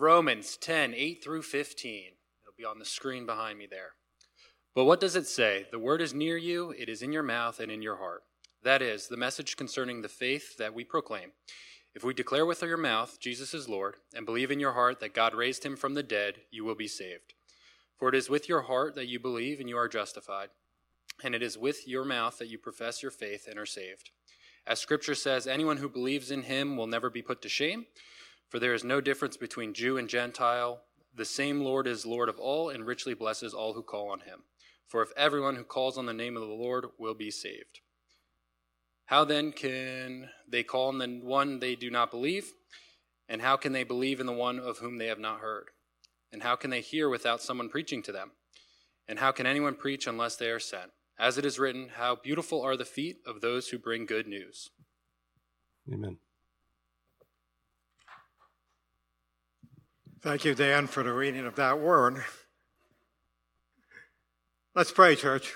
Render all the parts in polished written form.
Romans 10, 8 through 15. It'll be on the screen behind me there. But what does it say? The word is near you, it is in your mouth and in your heart. That is, the message concerning the faith that we proclaim. If we declare with your mouth Jesus is Lord, and believe in your heart that God raised him from the dead, you will be saved. For it is with your heart that you believe and you are justified, and it is with your mouth that you profess your faith and are saved. As Scripture says, anyone who believes in him will never be put to shame, for there is no difference between Jew and Gentile. The same Lord is Lord of all and richly blesses all who call on him. For if everyone who calls on the name of the Lord will be saved. How then can they call on the one they do not believe? And how can they believe in the one of whom they have not heard? And how can they hear without someone preaching to them? And how can anyone preach unless they are sent? As it is written, how beautiful are the feet of those who bring good news. Amen. Thank you, Dan, for the reading of that word. Let's pray, church.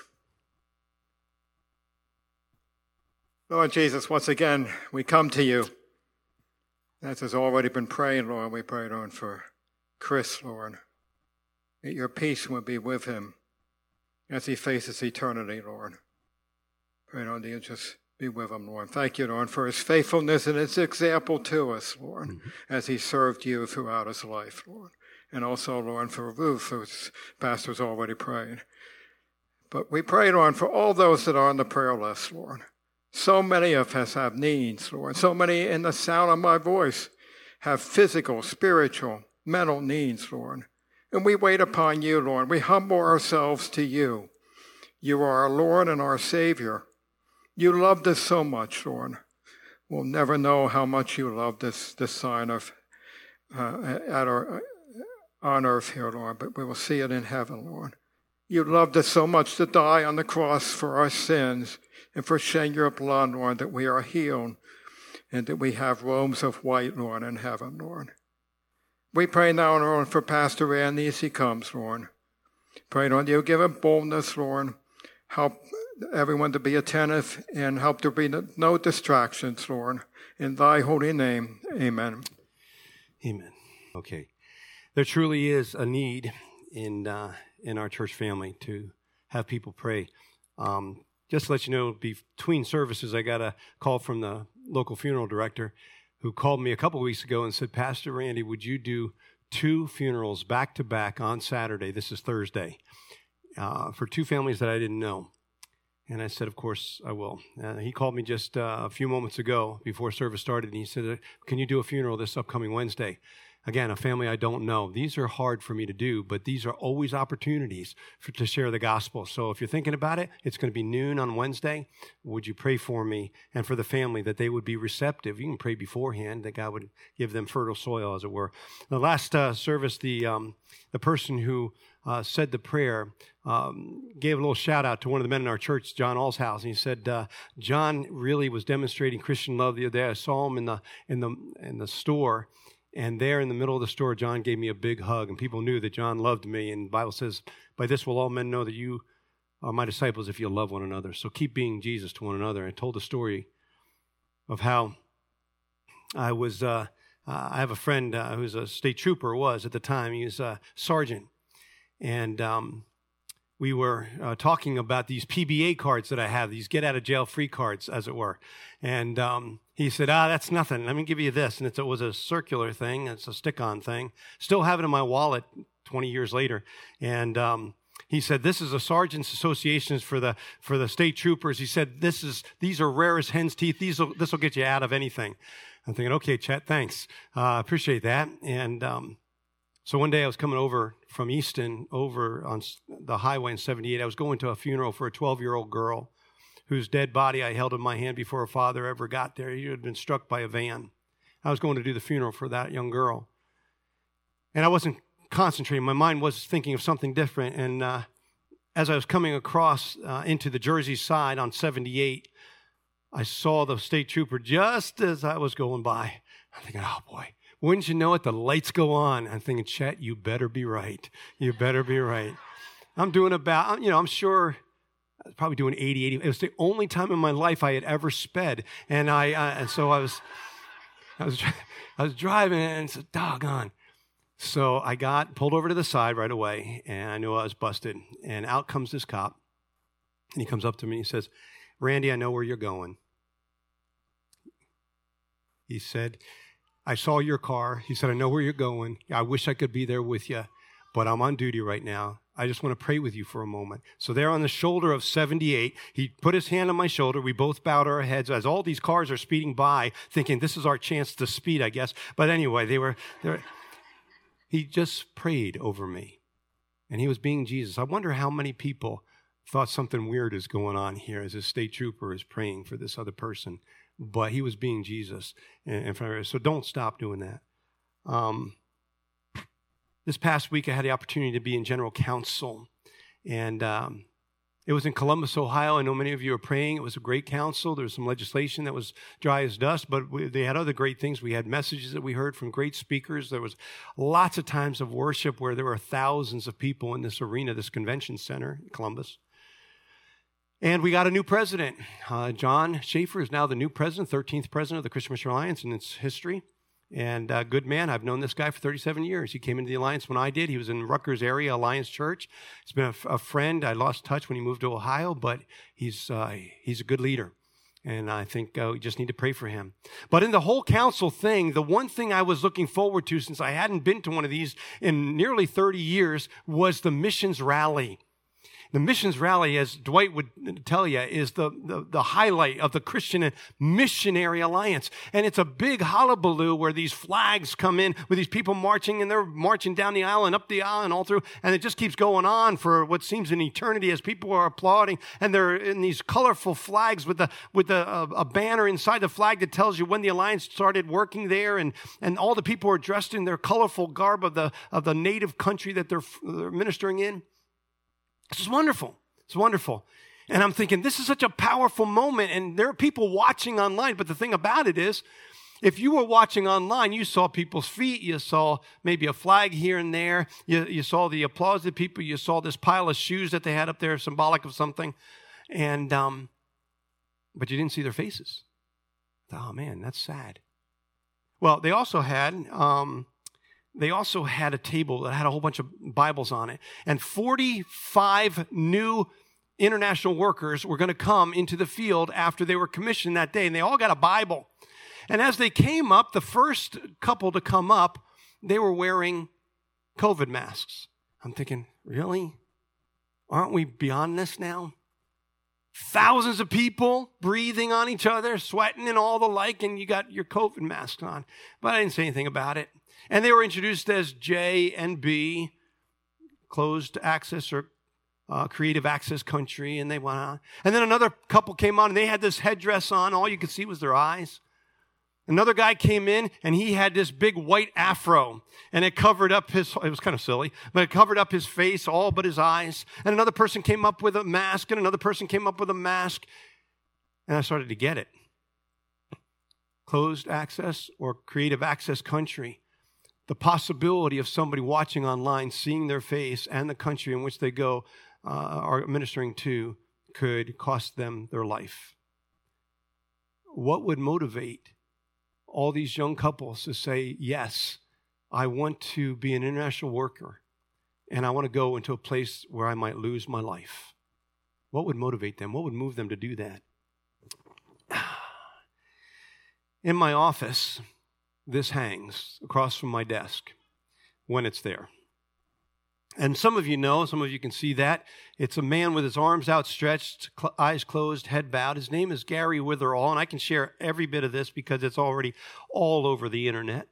Lord Jesus, once again, we come to you. As has already been prayed, Lord, we pray, Lord, for Chris, Lord, that your peace would be with him as he faces eternity, Lord. Pray, Lord, that you just be with him, Lord. Thank you, Lord, for his faithfulness and his example to us, Lord, as he served you throughout his life, Lord. And also, Lord, for Ruth, whose pastor's already prayed. But we pray, Lord, for all those that are on the prayer list, Lord. So many of us have needs, Lord. So many in the sound of my voice have physical, spiritual, mental needs, Lord. And we wait upon you, Lord. We humble ourselves to you. You are our Lord and our Savior. You loved us so much, Lord. We'll never know how much you loved us, this sign of on earth here, Lord, but we will see it in heaven, Lord. You loved us so much to die on the cross for our sins and for shedding your blood, Lord, that we are healed and that we have robes of white, Lord, in heaven, Lord. We pray now, Lord, for Pastor Randy as he comes, Lord. Pray, Lord, you give him boldness, Lord. Help everyone to be attentive and help there be no distractions, Lord. In thy holy name, amen. Amen. Okay. There truly is a need in our church family to have people pray. Just to let you know, between services, I got a call from the local funeral director who called me a couple weeks ago and said, Pastor Randy, would you do 2 funerals back-to-back on Saturday? This is Thursday, for 2 families that I didn't know. And I said, of course, I will. He called me just a few moments ago before service started, and he said, can you do a funeral this upcoming Wednesday? Again, a family I don't know. These are hard for me to do, but these are always opportunities to share the gospel. So if you're thinking about it, it's going to be noon on Wednesday. Would you pray for me and for the family that they would be receptive? You can pray beforehand that God would give them fertile soil, as it were. The last service, the person who said the prayer gave a little shout out to one of the men in our church, John Allshouse, and he said, John really was demonstrating Christian love the other day. I saw him in the store. And there in the middle of the store, John gave me a big hug, and people knew that John loved me. And the Bible says, by this will all men know that you are my disciples if you love one another. So keep being Jesus to one another. I told the story of how I was, I have a friend who's a state trooper, was at the time. He was a sergeant. And we were talking about these PBA cards that I have, these get-out-of-jail-free cards, as it were. And he said, that's nothing. Let me give you this. And it was a circular thing. It's a stick-on thing. Still have it in my wallet 20 years later. And he said, this is a sergeant's associations for the state troopers. He said, these are rare as hen's teeth. This will get you out of anything. I'm thinking, okay, Chet, thanks. Appreciate that. And so one day I was coming over from Easton over on the highway in 78. I was going to a funeral for a 12-year-old girl whose dead body I held in my hand before her father ever got there. He had been struck by a van. I was going to do the funeral for that young girl. And I wasn't concentrating. My mind was thinking of something different. And as I was coming across into the Jersey side on 78, I saw the state trooper just as I was going by. I'm thinking, oh, boy. Wouldn't you know it, the lights go on. I'm thinking, Chet, you better be right. You better be right. I'm doing about, I'm sure, I was probably doing 80. It was the only time in my life I had ever sped. And so I was driving and said, doggone. So I got pulled over to the side right away, and I knew I was busted. And out comes this cop, and he comes up to me and he says, "Randy, I know where you're going." He said, "I saw your car." He said, "I know where you're going. I wish I could be there with you, but I'm on duty right now. I just want to pray with you for a moment." So there on the shoulder of 78, he put his hand on my shoulder. We both bowed our heads as all these cars are speeding by, thinking this is our chance to speed, I guess. But anyway, he just prayed over me, and he was being Jesus. I wonder how many people thought something weird is going on here as a state trooper is praying for this other person, but he was being Jesus. So don't stop doing that. This past week, I had the opportunity to be in General Council, and it was in Columbus, Ohio. I know many of you are praying. It was a great council. There was some legislation that was dry as dust, but they had other great things. We had messages that we heard from great speakers. There was lots of times of worship where there were thousands of people in this arena, this convention center in Columbus. And we got a new president. John Schaefer is now the new president, 13th president of the Christian Mission Alliance in its history. And good man. I've known this guy for 37 years. He came into the Alliance when I did. He was in Rutgers area Alliance Church. He's been a friend. I lost touch when he moved to Ohio, but he's a good leader. And I think we just need to pray for him. But in the whole council thing, the one thing I was looking forward to, since I hadn't been to one of these in nearly 30 years, was the missions rally. The missions rally, as Dwight would tell you, is the highlight of the Christian and Missionary Alliance. And it's a big hullabaloo where these flags come in with these people marching, and they're marching down the aisle and up the aisle and all through. And it just keeps going on for what seems an eternity as people are applauding. And they're in these colorful flags with a banner inside the flag that tells you when the Alliance started working there. And all the people are dressed in their colorful garb of the native country that they're ministering in. This is wonderful. It's wonderful. And I'm thinking, this is such a powerful moment, and there are people watching online. But the thing about it is, if you were watching online, you saw people's feet, you saw maybe a flag here and there, you saw the applause of people, you saw this pile of shoes that they had up there, symbolic of something, and but you didn't see their faces. Oh man, that's sad. Well, they also had a table that had a whole bunch of Bibles on it. And 45 new international workers were going to come into the field after they were commissioned that day. And they all got a Bible. And as they came up, the first couple to come up, they were wearing COVID masks. I'm thinking, really? Aren't we beyond this now? Thousands of people breathing on each other, sweating and all the like, and you got your COVID mask on. But I didn't say anything about it. And they were introduced as J and B, closed access or creative access country, and they went on. And then another couple came on, and they had this headdress on. All you could see was their eyes. Another guy came in, and he had this big white afro, and it covered up it was kind of silly, but it covered up his face, all but his eyes. And another person came up with a mask, and another person came up with a mask, and I started to get it. Closed access or creative access country. The possibility of somebody watching online, seeing their face and the country in which they go are ministering to could cost them their life. What would motivate all these young couples to say, yes, I want to be an international worker and I want to go into a place where I might lose my life? What would motivate them? What would move them to do that? In my office, this hangs across from my desk when it's there. And some of you know, some of you can see that. It's a man with his arms outstretched, eyes closed, head bowed. His name is Gary Witherall, and I can share every bit of this because it's already all over the internet.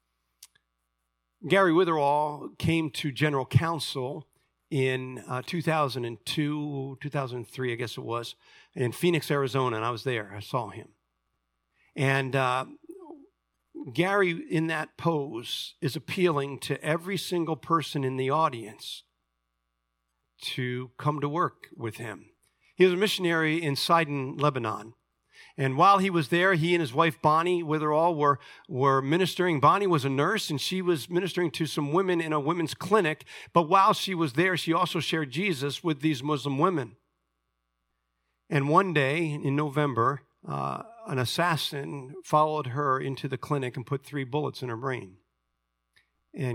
Gary Witherall came to General Council in 2002, 2003, I guess it was, in Phoenix, Arizona, and I was there. I saw him. And Gary, in that pose, is appealing to every single person in the audience to come to work with him. He was a missionary in Sidon, Lebanon. And while he was there, he and his wife, Bonnie Witherall, were ministering. Bonnie was a nurse, and she was ministering to some women in a women's clinic. But while she was there, she also shared Jesus with these Muslim women. And one day in November, an assassin followed her into the clinic and put 3 bullets in her brain. And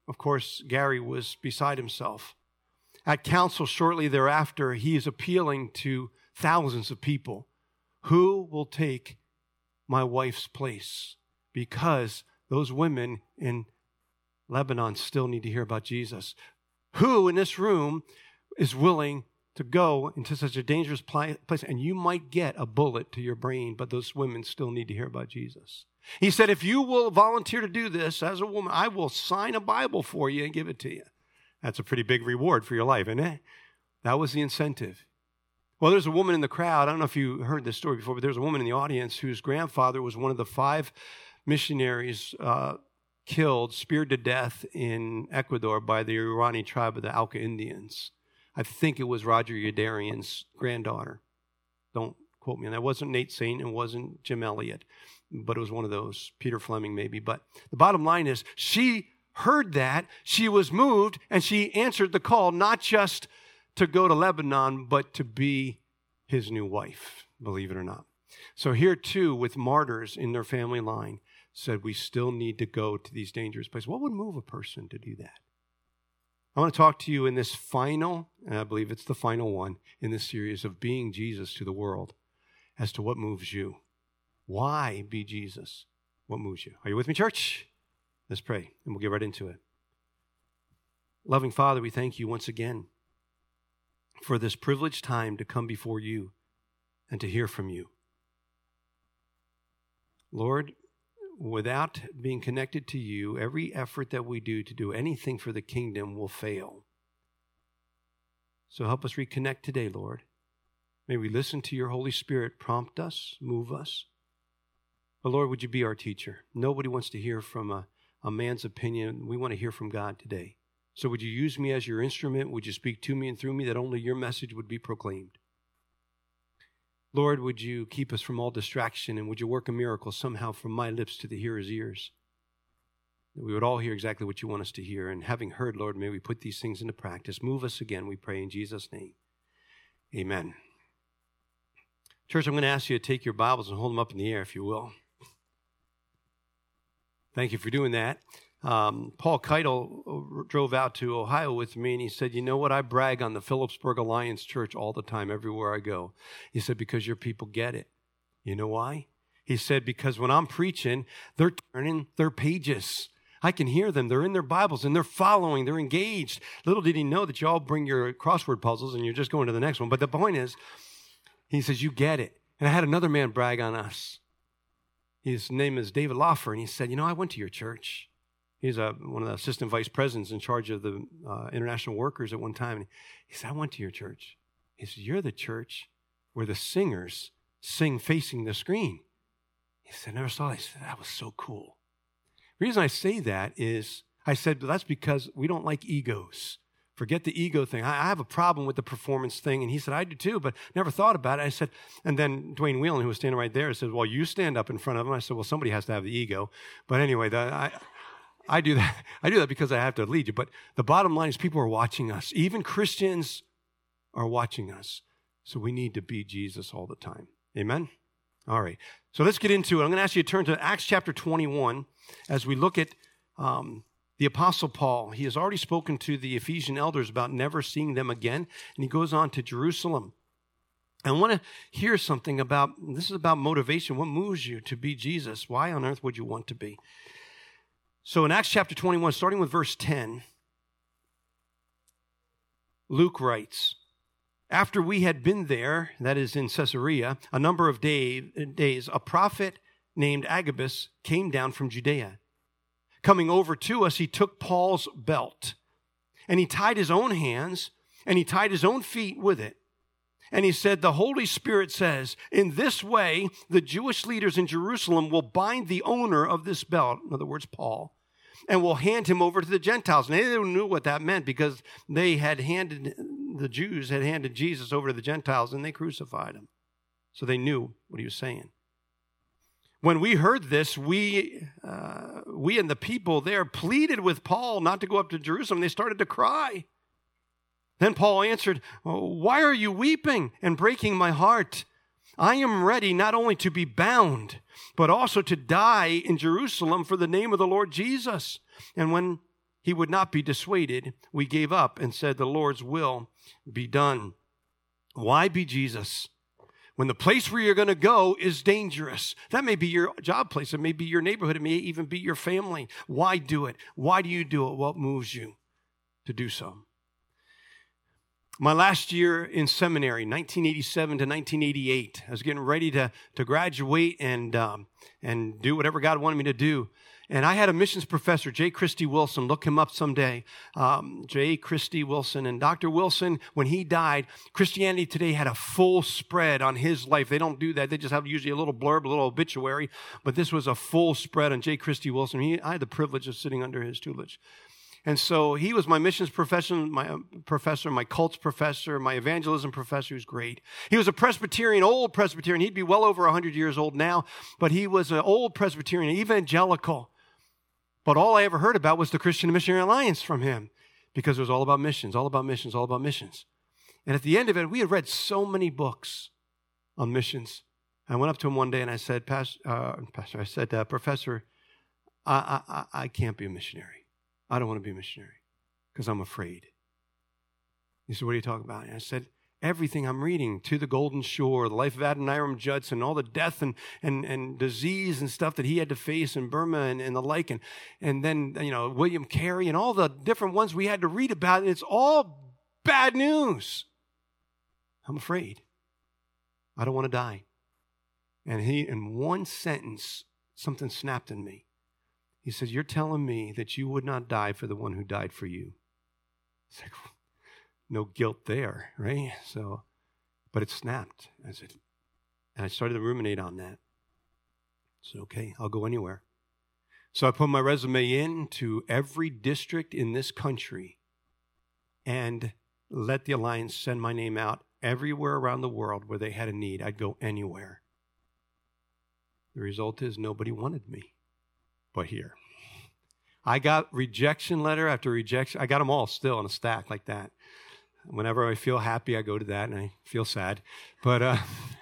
of course, Gary was beside himself. At council shortly thereafter, he is appealing to thousands of people. Who will take my wife's place? Because those women in Lebanon still need to hear about Jesus. Who in this room is willing to go into such a dangerous place? And you might get a bullet to your brain, but those women still need to hear about Jesus. He said, if you will volunteer to do this as a woman, I will sign a Bible for you and give it to you. That's a pretty big reward for your life, isn't it? That was the incentive. Well, there's a woman in the crowd. I don't know if you heard this story before, but there's a woman in the audience whose grandfather was one of the 5 missionaries killed, speared to death in Ecuador by the Irani tribe of the Auca Indians. I think it was Roger Youderian's granddaughter. Don't quote me on that. It wasn't Nate Saint. It wasn't Jim Elliott. But it was one of those, Peter Fleming maybe. But the bottom line is she heard that, she was moved, and she answered the call, not just to go to Lebanon, but to be his new wife, believe it or not. So here too, with martyrs in their family line, said we still need to go to these dangerous places. What would move a person to do that? I want to talk to you in this final, and I believe it's the final one in this series of being Jesus to the world, as to what moves you. Why be Jesus? What moves you? Are you with me, church? Let's pray, and we'll get right into it. Loving Father, we thank you once again for this privileged time to come before you and to hear from you. Lord, without being connected to you, every effort that we do to do anything for the kingdom will fail. So help us reconnect today, Lord. May we listen to your Holy Spirit prompt us, move us. But Lord, would you be our teacher? Nobody wants to hear from a man's opinion. We want to hear from God today. So would you use me as your instrument? Would you speak to me and through me that only your message would be proclaimed? Lord, would you keep us from all distraction, and would you work a miracle somehow from my lips to the hearer's ears? That we would all hear exactly what you want us to hear. And having heard, Lord, may we put these things into practice. Move us again, we pray in Jesus' name. Amen. Church, I'm going to ask you to take your Bibles and hold them up in the air, if you will. Thank you for doing that. Paul Keitel drove out to Ohio with me, and he said, you know what? I brag on the Phillipsburg Alliance Church all the time, everywhere I go. He said, because your people get it. You know why? He said, because when I'm preaching, they're turning their pages. I can hear them. They're in their Bibles, and they're following. They're engaged. Little did he know that you all bring your crossword puzzles, and you're just going to the next one. But the point is, he says, you get it. And I had another man brag on us. His name is David Loffer, and he said, you know, I went to your church. He's one of the assistant vice presidents in charge of the international workers at one time. And he said, I went to your church. He said, you're the church where the singers sing facing the screen. He said, I never saw that. He said, that was so cool. The reason I say that is, I said, well, that's because we don't like egos. Forget the ego thing. I have a problem with the performance thing. And he said, I do too, but never thought about it. I said, and then Dwayne Whelan, who was standing right there, said, well, you stand up in front of him. I said, well, somebody has to have the ego. But anyway, I do that. I do that because I have to lead you. But the bottom line is people are watching us. Even Christians are watching us. So we need to be Jesus all the time. Amen? All right. So let's get into it. I'm going to ask you to turn to Acts chapter 21 as we look at the Apostle Paul. He has already spoken to the Ephesian elders about never seeing them again. And he goes on to Jerusalem. I want to hear something about, this is about motivation. What moves you to be Jesus? Why on earth would you want to be? So in Acts chapter 21, starting with verse 10, Luke writes, after we had been there, that is in Caesarea, a number of days, a prophet named Agabus came down from Judea. Coming over to us, he took Paul's belt, and he tied his own hands, and he tied his own feet with it. And he said, the Holy Spirit says, in this way, the Jewish leaders in Jerusalem will bind the owner of this belt, in other words, Paul, and will hand him over to the Gentiles. And they knew what that meant because the Jews had handed Jesus over to the Gentiles, and they crucified him. So they knew what he was saying. When we heard this, we and the people there pleaded with Paul not to go up to Jerusalem. They started to cry. Then Paul answered, why are you weeping and breaking my heart? I am ready not only to be bound, but also to die in Jerusalem for the name of the Lord Jesus. And when he would not be dissuaded. We gave up and said, the Lord's will be done. Why be Jesus when the place where you're going to go is dangerous? That may be your job place. It may be your neighborhood. It may even be your family. Why do it? Why do you do it? What moves you to do so? My last year in seminary, 1987 to 1988, I was getting ready to graduate and do whatever God wanted me to do. And I had a missions professor, J. Christy Wilson. Look him up someday. J. Christy Wilson. And Dr. Wilson, when he died, Christianity Today had a full spread on his life. They don't do that. They just have usually a little blurb, a little obituary. But this was a full spread on J. Christy Wilson. I had the privilege of sitting under his tutelage. And so he was my missions professor, my cults professor, my evangelism professor. He was great. He was a Presbyterian, old Presbyterian. He'd be well over 100 years old now, but he was an old Presbyterian, evangelical. But all I ever heard about was the Christian Missionary Alliance from him, because it was all about missions, all about missions, all about missions. And at the end of it, we had read so many books on missions. I went up to him one day and I said, Professor, I can't be a missionary. I don't want to be a missionary because I'm afraid. He said, what are you talking about? And I said, everything I'm reading, To the Golden Shore, the life of Adoniram Judson, all the death and disease and stuff that he had to face in Burma and the like, and then, William Carey and all the different ones we had to read about, and it's all bad news. I'm afraid. I don't want to die. And in one sentence, something snapped in me. He said, you're telling me that you would not die for the one who died for you. It's like, no guilt there, right? So, but it snapped. And I started to ruminate on that. So, okay, I'll go anywhere. So I put my resume in to every district in this country and let the Alliance send my name out everywhere around the world where they had a need. I'd go anywhere. The result is nobody wanted me. But here, I got rejection letter after rejection. I got them all still in a stack like that. Whenever I feel happy, I go to that, and I feel sad. But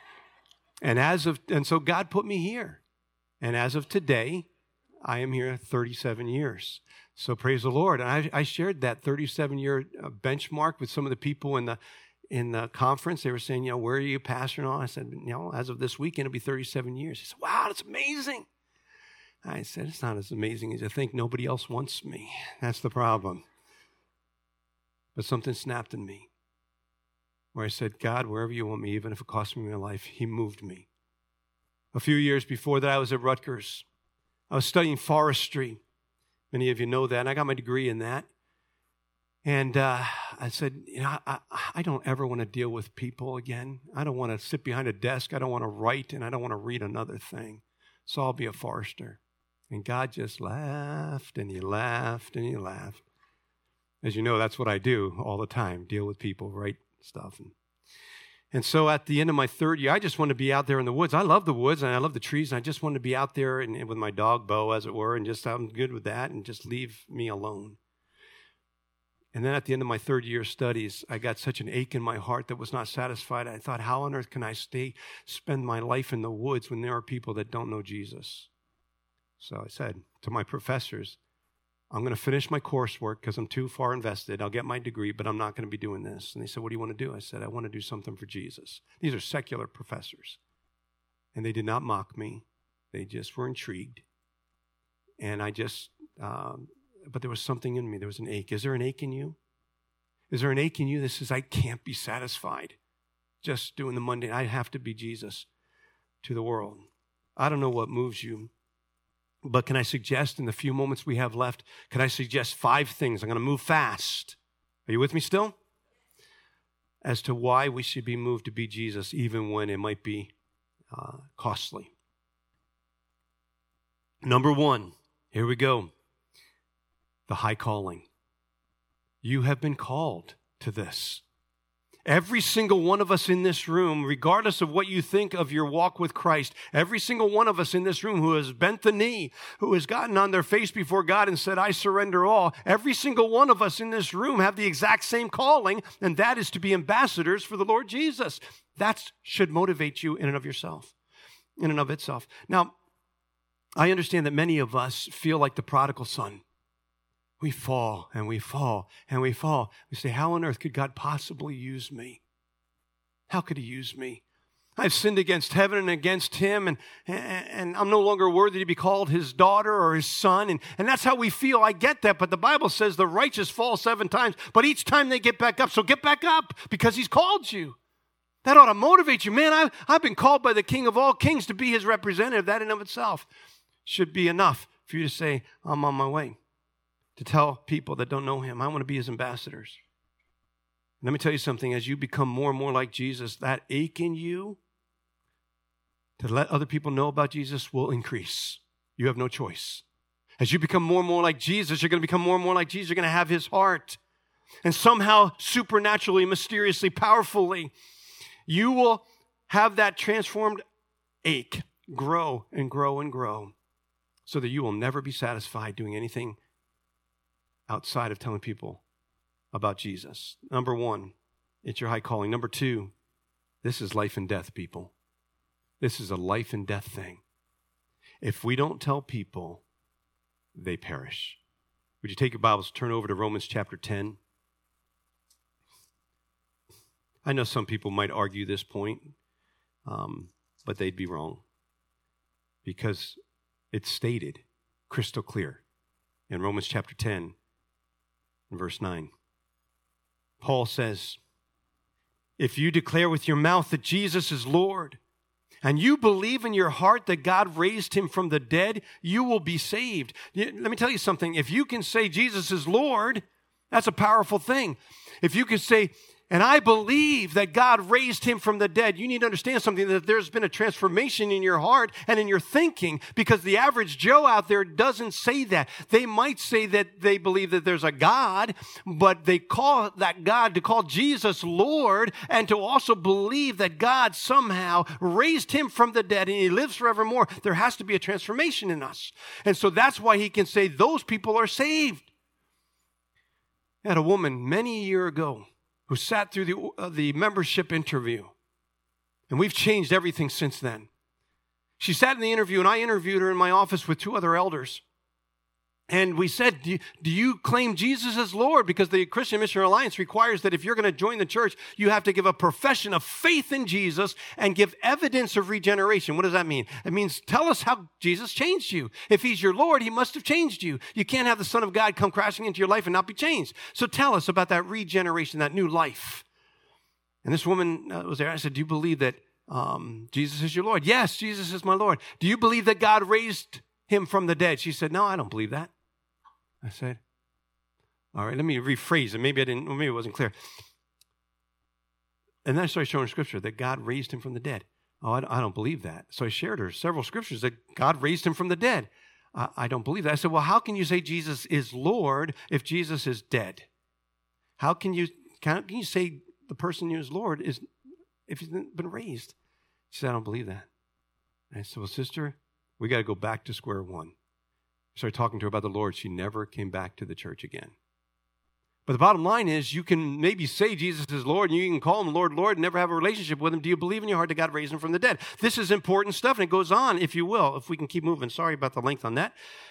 and so God put me here, and as of today, I am here 37 years. So praise the Lord. And I shared that 37-year benchmark with some of the people in the conference. They were saying, where are you, pastor? And all. I said, as of this weekend, it'll be 37 years. He said, wow, that's amazing. I said, it's not as amazing as you think. Nobody else wants me. That's the problem. But something snapped in me where I said, God, wherever you want me, even if it costs me my life, he moved me. A few years before that, I was at Rutgers. I was studying forestry. Many of you know that, and I got my degree in that. And I said, I don't ever want to deal with people again. I don't want to sit behind a desk. I don't want to write, and I don't want to read another thing. So I'll be a forester. And God just laughed, and he laughed, and he laughed. As you know, that's what I do all the time, deal with people, write stuff. And so at the end of my third year, I just wanted to be out there in the woods. I love the woods, and I love the trees, and I just wanted to be out there and with my dog, Bo, as it were, and just I'm good with that, and just leave me alone. And then at the end of my third year of studies, I got such an ache in my heart that was not satisfied. I thought, how on earth can I spend my life in the woods when there are people that don't know Jesus? So I said to my professors, I'm going to finish my coursework because I'm too far invested. I'll get my degree, but I'm not going to be doing this. And they said, what do you want to do? I said, I want to do something for Jesus. These are secular professors. And they did not mock me. They just were intrigued. And but there was something in me. There was an ache. Is there an ache in you? Is there an ache in you that says, I can't be satisfied just doing the mundane? I have to be Jesus to the world. I don't know what moves you, but can I suggest in the few moments we have left, can I suggest 5 things? I'm going to move fast. Are you with me still? As to why we should be moved to be Jesus, even when it might be costly. Number 1, here we go. The high calling. You have been called to this. Every single one of us in this room, regardless of what you think of your walk with Christ, every single one of us in this room who has bent the knee, who has gotten on their face before God and said, I surrender all, every single one of us in this room have the exact same calling, and that is to be ambassadors for the Lord Jesus. That should motivate you in and of yourself, in and of itself. Now, I understand that many of us feel like the prodigal son, we fall and we fall and we fall. We say, how on earth could God possibly use me? How could he use me? I've sinned against heaven and against him, and I'm no longer worthy to be called his daughter or his son. And that's how we feel. I get that, but the Bible says the righteous fall 7 times, but each time they get back up. So get back up because he's called you. That ought to motivate you. Man, I've been called by the King of all kings to be his representative. That in of itself should be enough for you to say, I'm on my way. To tell people that don't know him, I want to be his ambassadors. Let me tell you something. As you become more and more like Jesus, that ache in you to let other people know about Jesus will increase. You have no choice. As you become more and more like Jesus, you're going to become more and more like Jesus. You're going to have his heart. And somehow, supernaturally, mysteriously, powerfully, you will have that transformed ache grow and grow and grow so that you will never be satisfied doing anything outside of telling people about Jesus. Number 1, it's your high calling. Number 2, this is life and death, people. This is a life and death thing. If we don't tell people, they perish. Would you take your Bibles, turn over to Romans chapter 10? I know some people might argue this point, but they'd be wrong because it's stated crystal clear in Romans chapter 10 and verse 9. Paul says, if you declare with your mouth that Jesus is Lord, and you believe in your heart that God raised him from the dead, you will be saved. Let me tell you something. If you can say Jesus is Lord, that's a powerful thing. If you can say, and I believe that God raised him from the dead, you need to understand something, that there's been a transformation in your heart and in your thinking, because the average Joe out there doesn't say that. They might say that they believe that there's a God, but they call that God to call Jesus Lord and to also believe that God somehow raised him from the dead and he lives forevermore. There has to be a transformation in us. And so that's why he can say those people are saved. I had a woman many a year ago who sat through the membership interview. And we've changed everything since then. She sat in the interview, and I interviewed her in my office with 2 other elders. And we said, do you claim Jesus as Lord? Because the Christian Missionary Alliance requires that if you're going to join the church, you have to give a profession of faith in Jesus and give evidence of regeneration. What does that mean? It means tell us how Jesus changed you. If he's your Lord, he must have changed you. You can't have the Son of God come crashing into your life and not be changed. So tell us about that regeneration, that new life. And this woman was there. I said, do you believe that Jesus is your Lord? Yes, Jesus is my Lord. Do you believe that God raised him from the dead? She said, no, I don't believe that. I said, all right, let me rephrase it. Maybe it wasn't clear. And then I started showing scripture that God raised him from the dead. Oh, I don't believe that. So I shared her several scriptures that God raised him from the dead. I don't believe that. I said, well, how can you say Jesus is Lord if Jesus is dead? How can you say the person who is Lord is if he's been raised? She said, I don't believe that. And I said, well, sister, we got to go back to square one. I started talking to her about the Lord. She never came back to the church again. But the bottom line is you can maybe say Jesus is Lord and you can call him Lord, Lord, and never have a relationship with him. Do you believe in your heart that God raised him from the dead? This is important stuff, and it goes on, if you will, if we can keep moving. Sorry about the length on that.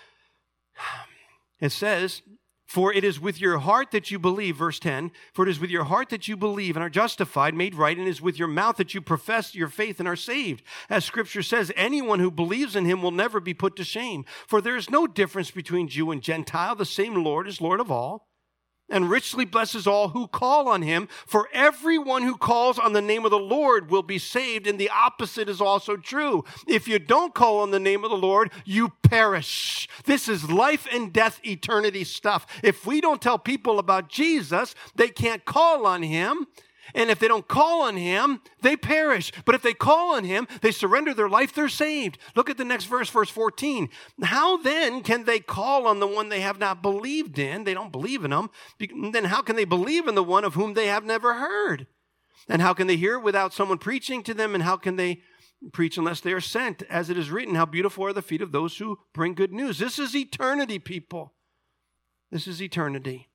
It says, for it is with your heart that you believe, verse 10, for it is with your heart that you believe and are justified, made right, and it is with your mouth that you profess your faith and are saved. As Scripture says, anyone who believes in him will never be put to shame. For there is no difference between Jew and Gentile. The same Lord is Lord of all, and richly blesses all who call on him. For everyone who calls on the name of the Lord will be saved, and the opposite is also true. If you don't call on the name of the Lord, you perish. This is life and death, eternity stuff. If we don't tell people about Jesus, they can't call on him. And if they don't call on him, they perish. But if they call on him, they surrender their life, they're saved. Look at the next verse, verse 14. How then can they call on the one they have not believed in? They don't believe in him. Then how can they believe in the one of whom they have never heard? And how can they hear without someone preaching to them? And how can they preach unless they are sent? As it is written, how beautiful are the feet of those who bring good news. This is eternity, people. This is eternity.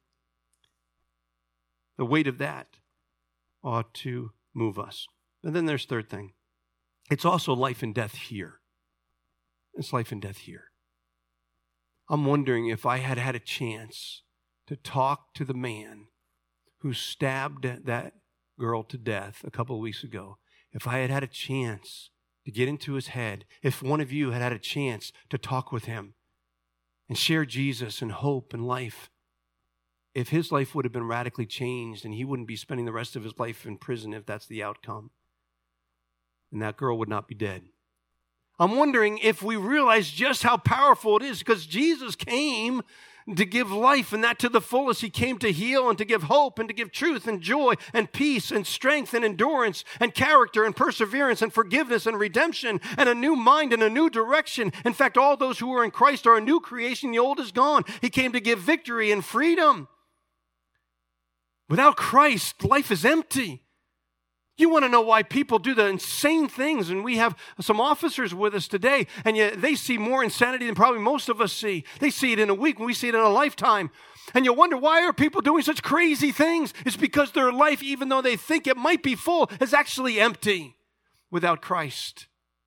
The weight of that ought to move us. And then there's third thing. It's also life and death here. It's life and death here. I'm wondering if I had had a chance to talk to the man who stabbed that girl to death a couple of weeks ago, if I had had a chance to get into his head, if one of you had had a chance to talk with him and share Jesus and hope and life, if his life would have been radically changed and he wouldn't be spending the rest of his life in prison if that's the outcome, and that girl would not be dead. I'm wondering if we realize just how powerful it is, because Jesus came to give life, and that to the fullest. He came to heal and to give hope and to give truth and joy and peace and strength and endurance and character and perseverance and forgiveness and redemption and a new mind and a new direction. In fact, all those who are in Christ are a new creation. The old is gone. He came to give victory and freedom. Without Christ, life is empty. You want to know why people do the insane things, and we have some officers with us today, and yet they see more insanity than probably most of us see. They see it in a week, and we see it in a lifetime. And you wonder, why are people doing such crazy things? It's because their life, even though they think it might be full, is actually empty without Christ.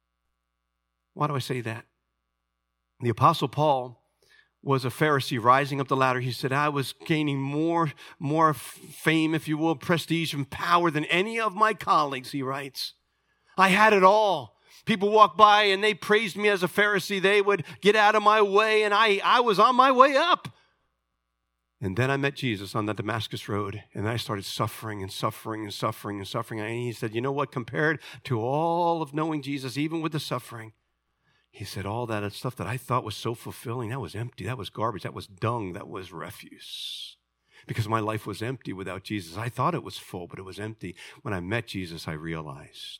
Why do I say that? The Apostle Paul was a Pharisee rising up the ladder. He said, I was gaining more fame, if you will, prestige and power than any of my colleagues, he writes. I had it all. People walked by and they praised me as a Pharisee. They would get out of my way, and I was on my way up. And then I met Jesus on the Damascus Road, and I started suffering and suffering and suffering and suffering. And he said, you know what, compared to all of knowing Jesus, even with the suffering, he said, all that stuff that I thought was so fulfilling, that was empty, that was garbage, that was dung, that was refuse. Because my life was empty without Jesus. I thought it was full, but it was empty. When I met Jesus, I realized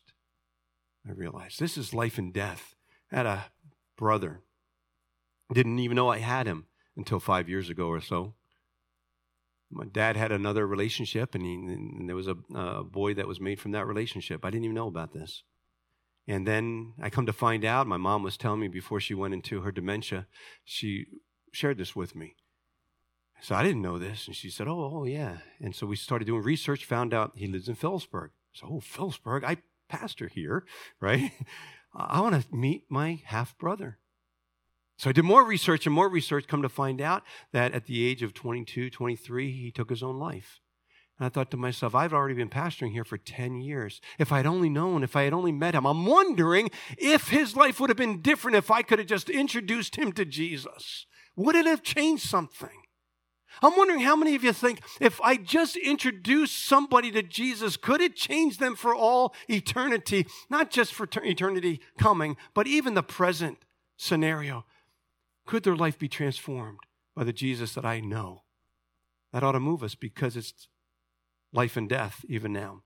this is life and death. I had a brother. Didn't even know I had him until 5 years ago or so. My dad had another relationship, and there was a boy that was made from that relationship. I didn't even know about this. And then I come to find out, my mom was telling me before she went into her dementia, she shared this with me. So I didn't know this. And she said, oh, yeah. And so we started doing research, found out he lives in Phillipsburg. So, Phillipsburg, I pastor here, right? I want to meet my half-brother. So I did more research, come to find out that at the age of 22, 23, he took his own life. And I thought to myself, I've already been pastoring here for 10 years. If I had only known, if I had only met him, I'm wondering if his life would have been different if I could have just introduced him to Jesus. Would it have changed something? I'm wondering how many of you think if I just introduced somebody to Jesus, could it change them for all eternity? Not just for eternity coming, but even the present scenario. Could their life be transformed by the Jesus that I know? That ought to move us, because it's life and death even now.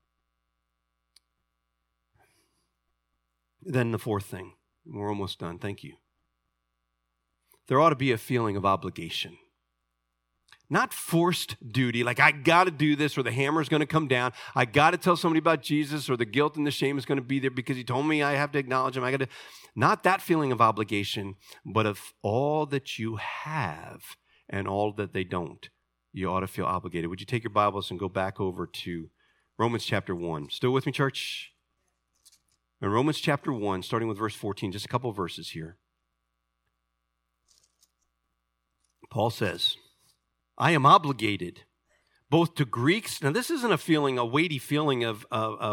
Then the fourth thing, we're almost done, thank you. There ought to be a feeling of obligation. Not forced duty, like I got to do this or the hammer's going to come down. I got to tell somebody about Jesus, or the guilt and the shame is going to be there because he told me I have to acknowledge him. Not that feeling of obligation, but of all that you have and all that they don't. You ought to feel obligated. Would you take your Bibles and go back over to Romans chapter 1? Still with me, church? In Romans chapter 1, starting with verse 14, just a couple of verses here. Paul says, I am obligated both to Greeks. Now, this isn't a weighty feeling of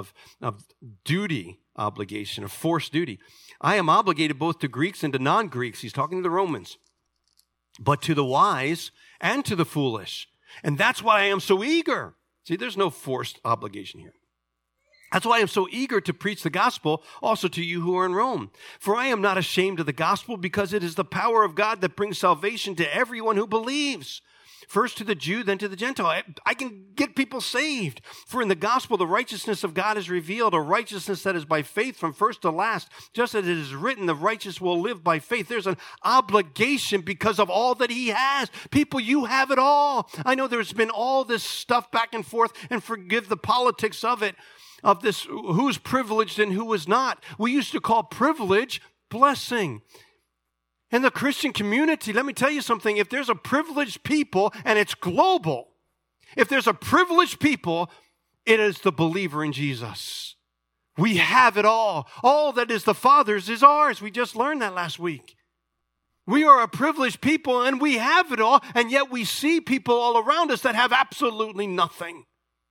duty obligation, of forced duty. I am obligated both to Greeks and to non-Greeks. He's talking to the Romans. But to the wise and to the foolish. And that's why I am so eager. See, there's no forced obligation here. That's why I'm so eager to preach the gospel also to you who are in Rome. For I am not ashamed of the gospel, because it is the power of God that brings salvation to everyone who believes. First to the Jew, then to the Gentile. I can get people saved. For in the gospel, the righteousness of God is revealed, a righteousness that is by faith from first to last. Just as it is written, the righteous will live by faith. There's an obligation because of all that he has. People, you have it all. I know there's been all this stuff back and forth, and forgive the politics of it, of this, who's privileged and who is not. We used to call privilege blessing. In the Christian community, let me tell you something. If there's a privileged people, and it's global, if there's a privileged people, it is the believer in Jesus. We have it all. All that is the Father's is ours. We just learned that last week. We are a privileged people and we have it all, and yet we see people all around us that have absolutely nothing.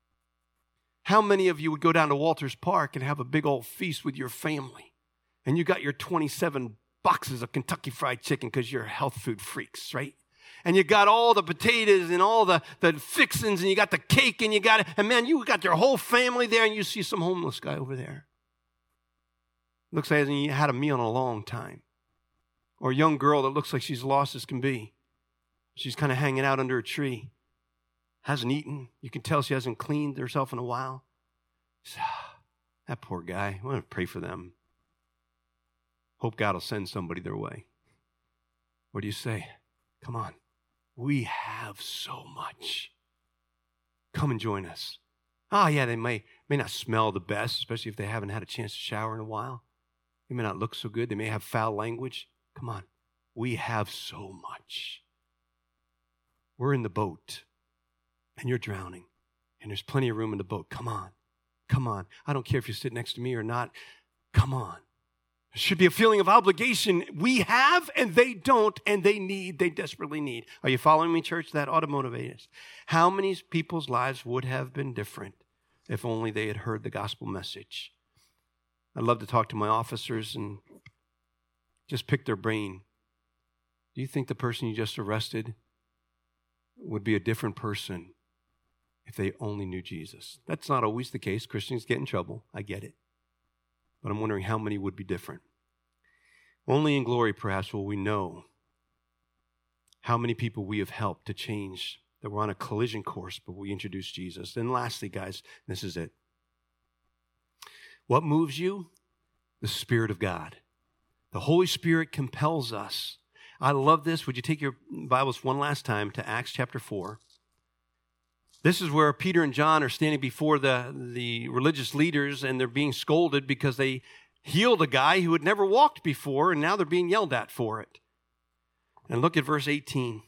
How many of you would go down to Walters Park and have a big old feast with your family, and you got your 27 boxes of Kentucky Fried Chicken because you're health food freaks, right? And you got all the potatoes and all the fixings, and you got the cake, and and man, you got your whole family there, and you see some homeless guy over there. Looks like he had a meal in a long time. Or a young girl that looks like she's lost as can be. She's kind of hanging out under a tree. Hasn't eaten. You can tell she hasn't cleaned herself in a while. That poor guy. I want to pray for them. Hope God will send somebody their way. What do you say? Come on. We have so much. Come and join us. Yeah, they may not smell the best, especially if they haven't had a chance to shower in a while. They may not look so good. They may have foul language. Come on. We have so much. We're in the boat, and you're drowning, and there's plenty of room in the boat. Come on. Come on. I don't care if you sit next to me or not. Come on. There should be a feeling of obligation. We have, and they don't, and they desperately need. Are you following me, church? That ought to motivate us. How many people's lives would have been different if only they had heard the gospel message? I'd love to talk to my officers and just pick their brain. Do you think the person you just arrested would be a different person if they only knew Jesus? That's not always the case. Christians get in trouble. I get it. But I'm wondering how many would be different. Only in glory, perhaps, will we know how many people we have helped to change, that we're on a collision course, but we introduce Jesus. Then lastly, guys, this is it. What moves you? The Spirit of God. The Holy Spirit compels us. I love this. Would you take your Bibles one last time to Acts chapter 4? This is where Peter and John are standing before the religious leaders, and they're being scolded because they healed a guy who had never walked before, and now they're being yelled at for it. And look at verse 18.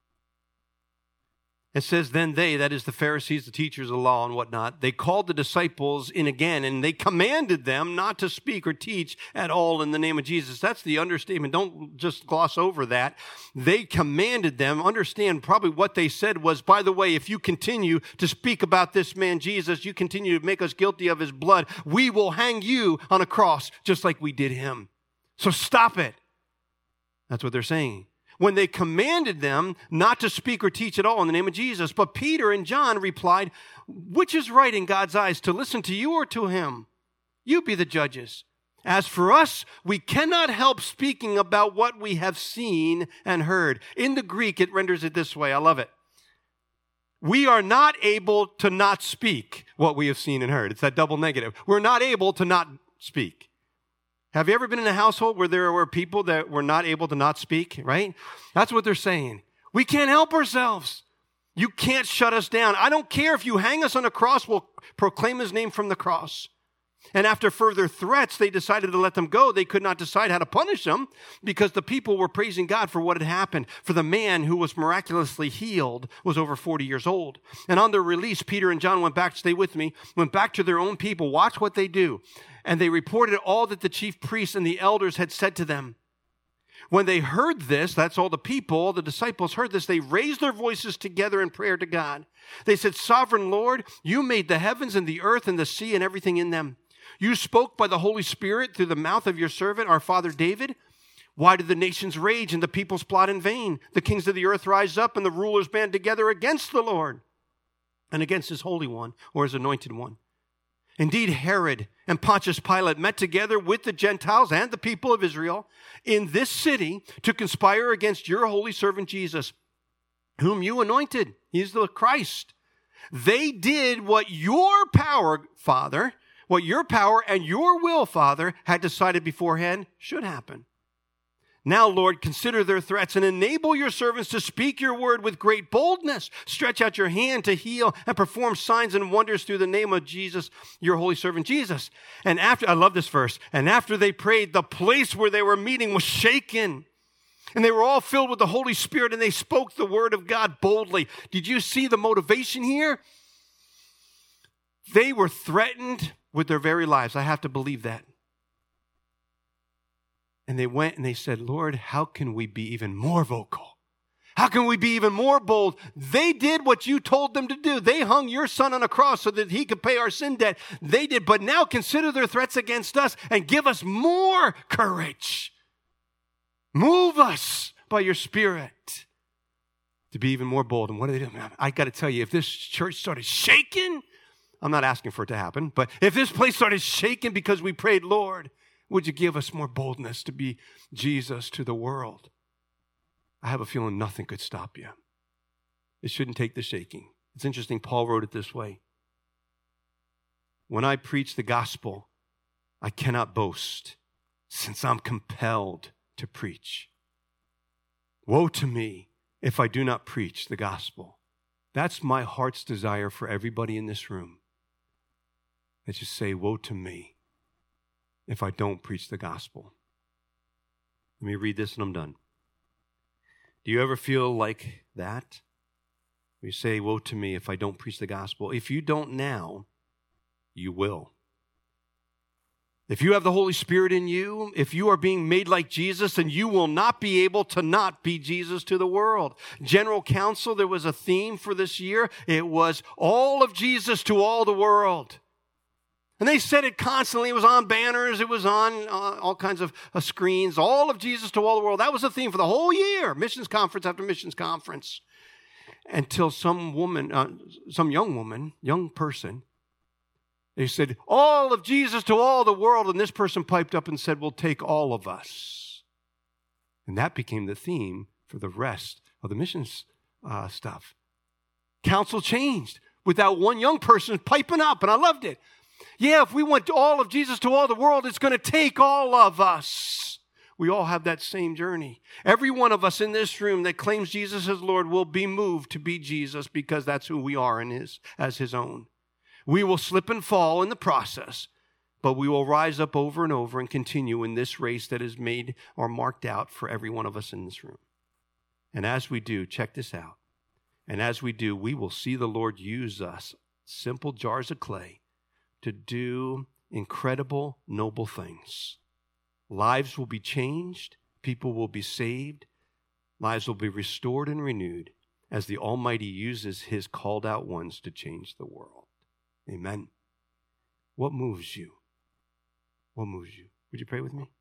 It says, then they, that is the Pharisees, the teachers of the law and whatnot, they called the disciples in again, and they commanded them not to speak or teach at all in the name of Jesus. That's the understatement. Don't just gloss over that. They commanded them. Understand, probably what they said was, by the way, if you continue to speak about this man Jesus, you continue to make us guilty of his blood, we will hang you on a cross just like we did him. So stop it. That's what they're saying. When they commanded them not to speak or teach at all in the name of Jesus. But Peter and John replied, which is right in God's eyes, to listen to you or to him? You be the judges. As for us, we cannot help speaking about what we have seen and heard. In the Greek, it renders it this way. I love it. We are not able to not speak what we have seen and heard. It's that double negative. We're not able to not speak. Have you ever been in a household where there were people that were not able to not speak, right? That's what they're saying. We can't help ourselves. You can't shut us down. I don't care if you hang us on a cross, we'll proclaim his name from the cross. And after further threats, they decided to let them go. They could not decide how to punish them because the people were praising God for what had happened. For the man who was miraculously healed was over 40 years old. And on their release, Peter and John went back, stay with me, went back to their own people. Watch what they do. And they reported all that the chief priests and the elders had said to them. When they heard this, that's all the people, all the disciples heard this, they raised their voices together in prayer to God. They said, Sovereign Lord, you made the heavens and the earth and the sea and everything in them. You spoke by the Holy Spirit through the mouth of your servant, our father David. Why did the nations rage and the peoples plot in vain? The kings of the earth rise up and the rulers band together against the Lord and against his Holy One or his anointed one. Indeed, Herod and Pontius Pilate met together with the Gentiles and the people of Israel in this city to conspire against your holy servant Jesus, whom you anointed. He's the Christ. They did what your power, Father, what your power and your will, Father, had decided beforehand should happen. Now, Lord, consider their threats and enable your servants to speak your word with great boldness. Stretch out your hand to heal and perform signs and wonders through the name of Jesus, your holy servant Jesus. And after, I love this verse, and after they prayed, the place where they were meeting was shaken. And they were all filled with the Holy Spirit and they spoke the word of God boldly. Did you see the motivation here? They were threatened with their very lives. I have to believe that. And they went and they said, Lord, how can we be even more vocal? How can we be even more bold? They did what you told them to do. They hung your son on a cross so that he could pay our sin debt. They did, but now consider their threats against us and give us more courage. Move us by your Spirit to be even more bold. And what do they do? I got to tell you, if this church started shaking, I'm not asking for it to happen, but if this place started shaking because we prayed, Lord, would you give us more boldness to be Jesus to the world? I have a feeling nothing could stop you. It shouldn't take the shaking. It's interesting, Paul wrote it this way. When I preach the gospel, I cannot boast, since I'm compelled to preach. Woe to me if I do not preach the gospel. That's my heart's desire for everybody in this room. That you say, woe to me if I don't preach the gospel. Let me read this and I'm done. Do you ever feel like that? You say, woe to me if I don't preach the gospel. If you don't now, you will. If you have the Holy Spirit in you, if you are being made like Jesus, then you will not be able to not be Jesus to the world. General Council, there was a theme for this year. It was all of Jesus to all the world. And they said it constantly. It was on banners. It was on all kinds of screens. All of Jesus to all the world. That was the theme for the whole year. Missions conference after missions conference. Until some young person, they said, all of Jesus to all the world. And this person piped up and said, we'll take all of us. And that became the theme for the rest of the missions stuff. Council changed without one young person piping up. And I loved it. Yeah, if we want all of Jesus to all the world, it's going to take all of us. We all have that same journey. Every one of us in this room that claims Jesus as Lord will be moved to be Jesus because that's who we are as his own. We will slip and fall in the process, but we will rise up over and over and continue in this race that is made or marked out for every one of us in this room. And as we do, check this out. And as we do, we will see the Lord use us, simple jars of clay, to do incredible, noble things. Lives will be changed. People will be saved. Lives will be restored and renewed as the Almighty uses his called out ones to change the world. Amen. What moves you? What moves you? Would you pray with me?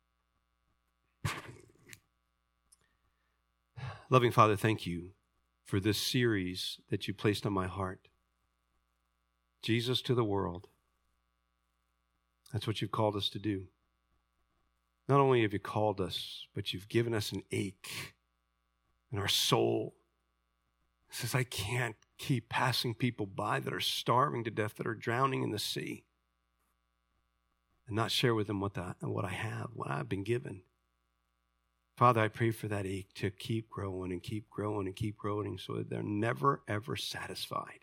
Loving Father, thank you for this series that you placed on my heart. Jesus to the world. That's what you've called us to do. Not only have you called us, but you've given us an ache in our soul. It says, I can't keep passing people by that are starving to death, that are drowning in the sea, and not share with them what I have, what I've been given. Father, I pray for that ache to keep growing and keep growing and keep growing so that they're never, ever satisfied.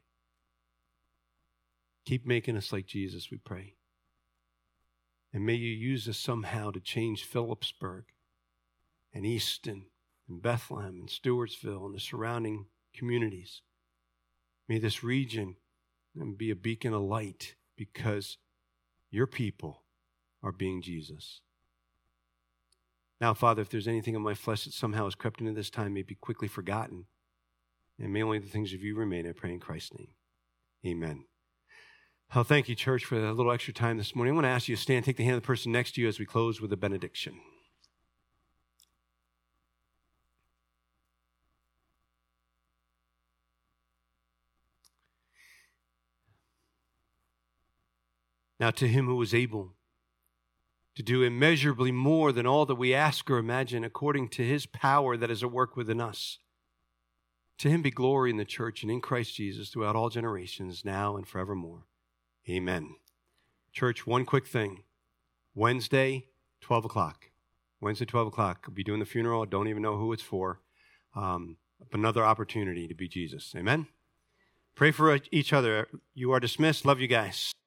Keep making us like Jesus, we pray. And may you use us somehow to change Phillipsburg and Easton and Bethlehem and Stewartsville and the surrounding communities. May this region be a beacon of light because your people are being Jesus. Now, Father, if there's anything in my flesh that somehow has crept into this time, may be quickly forgotten. And may only the things of you remain, I pray in Christ's name. Amen. Oh, thank you, church, for a little extra time this morning. I want to ask you to stand, take the hand of the person next to you as we close with a benediction. Now to him who is able to do immeasurably more than all that we ask or imagine, according to his power that is at work within us. To him be glory in the church and in Christ Jesus throughout all generations, now and forevermore. Amen. Church, one quick thing. Wednesday, 12 o'clock. Wednesday, 12 o'clock. I'll be doing the funeral. I don't even know who it's for. Another opportunity to be Jesus. Amen. Pray for each other. You are dismissed. Love you guys.